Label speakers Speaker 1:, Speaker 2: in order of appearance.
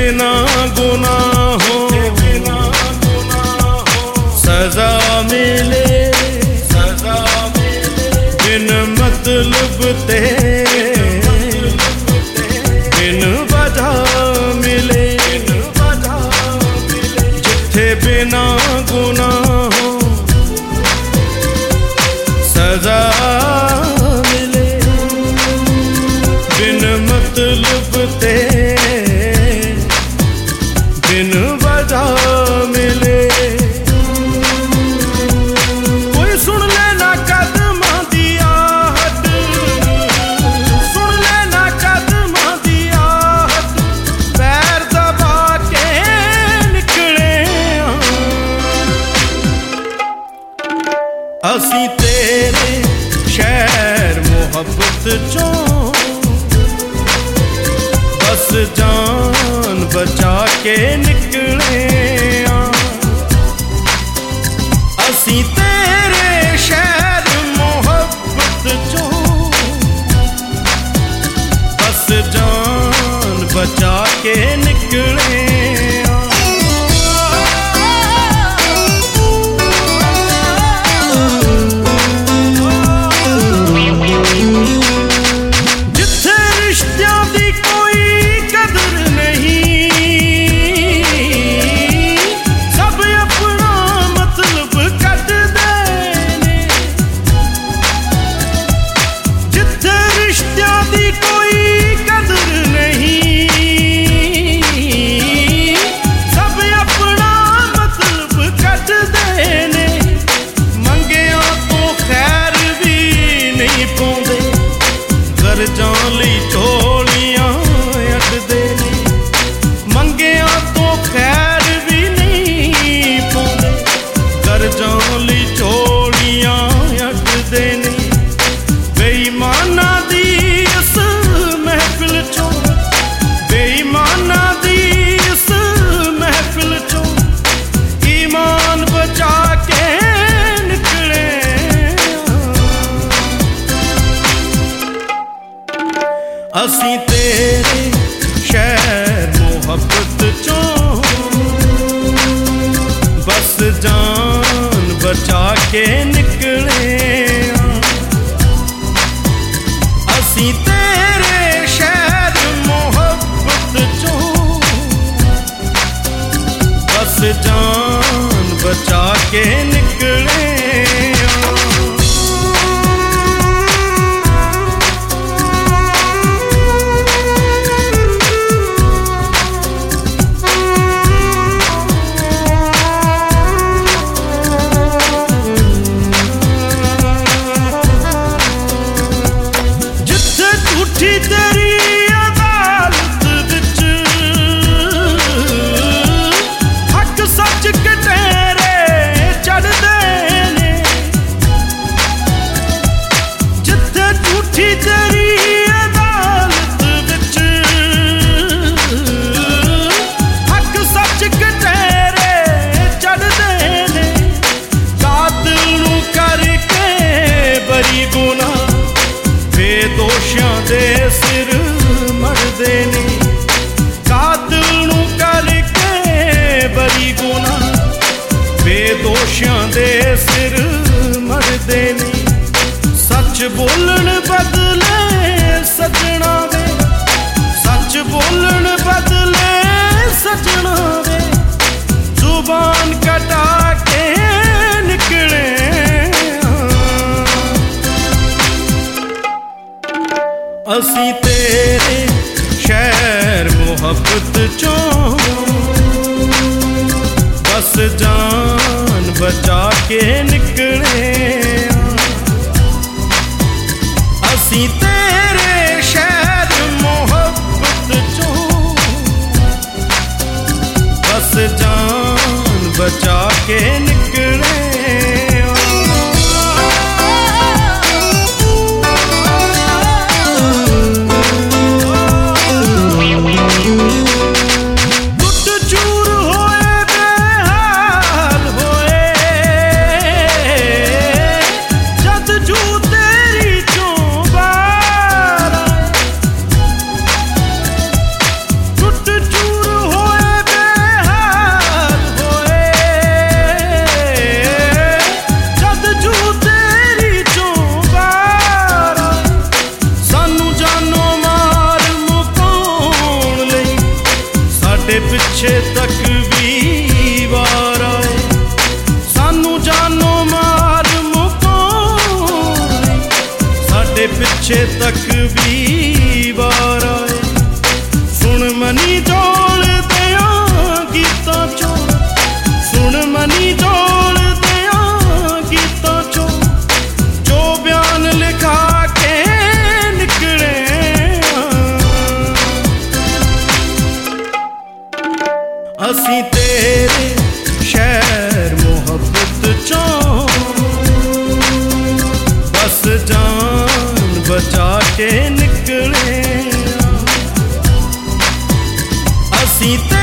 Speaker 1: बिना गुनाहों सजा मिले, बिन मतलब तेरे बिन वजह मिले, जिथे बिना गुनाहों सजा मिले, बिन मतलब तेरे बिन वजह मिले। कोई सुन लेना कदमां दी आहट, सुन लेना कदमां दी आहट, पैर दबा के निकले असीं तेरे शहर मुहब्बत चों, बस जान बचा के निकले असीं तेरे शहर मुहब्बत चों, बस जान बचा के निकले। जान ली झोलियां अड्डदे ने, मंगिया तो खैर भी नहीं पाउंदे, कर जान ली झोलियां अड्डदे ने। बेईमाना दी इस महफिल चों, बेईमाना दी इस महफिल चों, ईमान बचा के निकले असीं तेरे शहर मुहब्बत चों, बस जान बचा के निकले असीं तेरे शहर मुहब्बत चों, बस जान बचा के निकले। तेरी अदालत विच हक सच कटेरे चढ़दे ने, जिथे झूठी तेरी अदालत विच हक सच कटेरे चढ़दे ने, कातिल नूं करके बरी गुनाह बेदोशियां दे सिर मरदे ने, कातिल नूं करके बरी गुनाह बेदोशियां दे सिर मरदे ने। सच बोलन बदले सजना वे, सच बोलन बदले सजना वे, जुबान कटा के निकले असीं तेरे शहर मुहब्बत चों, बस जान बचा के निकले असीं तेरे शहर मुहब्बत चों, बस जान बचा के निकले। टूट चूर हो असी तेरे शहर मोहब्बत चों बस जान बचा के निकले। असी